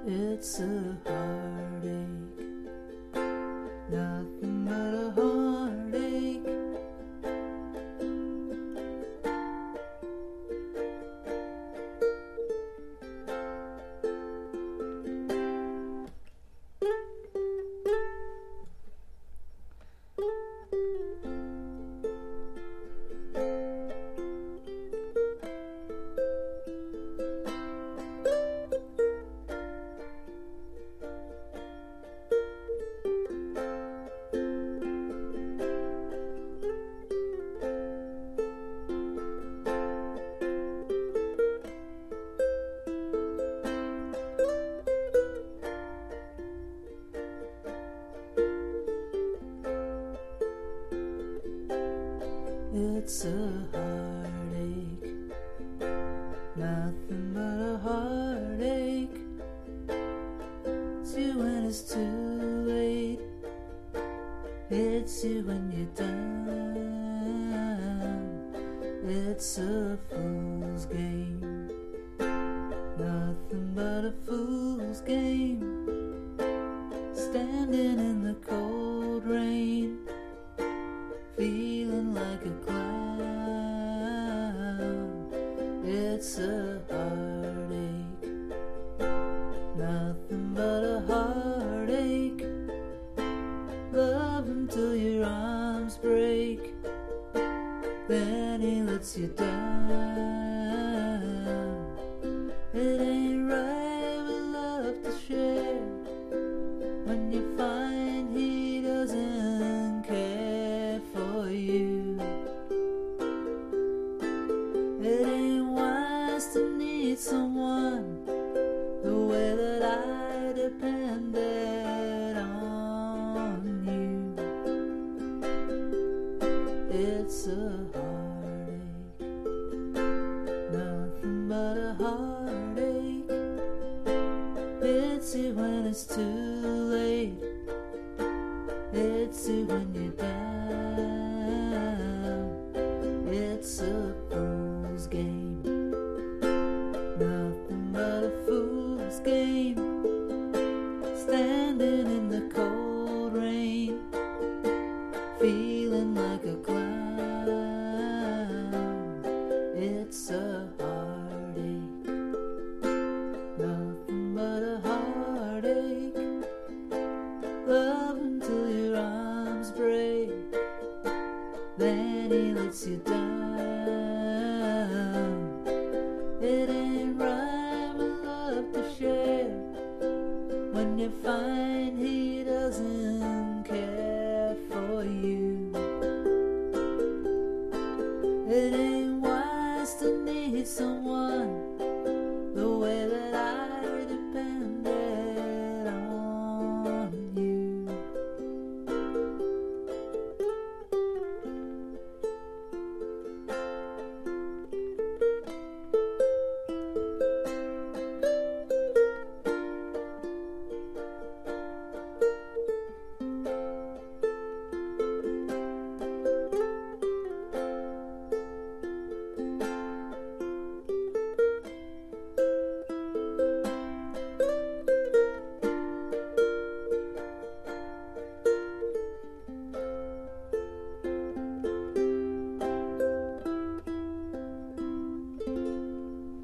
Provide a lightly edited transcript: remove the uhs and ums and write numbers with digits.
It's a heartache, nothing but a heartache. It's a heartache, nothing but a heartache. It's you when it's too late, it's you when you're down. It's a fool's game, nothing but a fool's game. Standing in the cold rain, feeling like a clown. It's a heartache, nothing but a heartache. Love him till your arms break, then he lets you down. It ain't right with love to share, when you find he doesn't care for you. It ain't wise to need someone the way that I depended on you. It's a heartache, nothing but a heartache. It's you when it's too late, it's you when you're down. It's a fool's game, nothing but a fool's game. Standing in the cold rain, feeling like a clown. It's a heartache, nothing but a heartache. Love until your arms break, then he lets you down. It ain't right with love to share, when you find he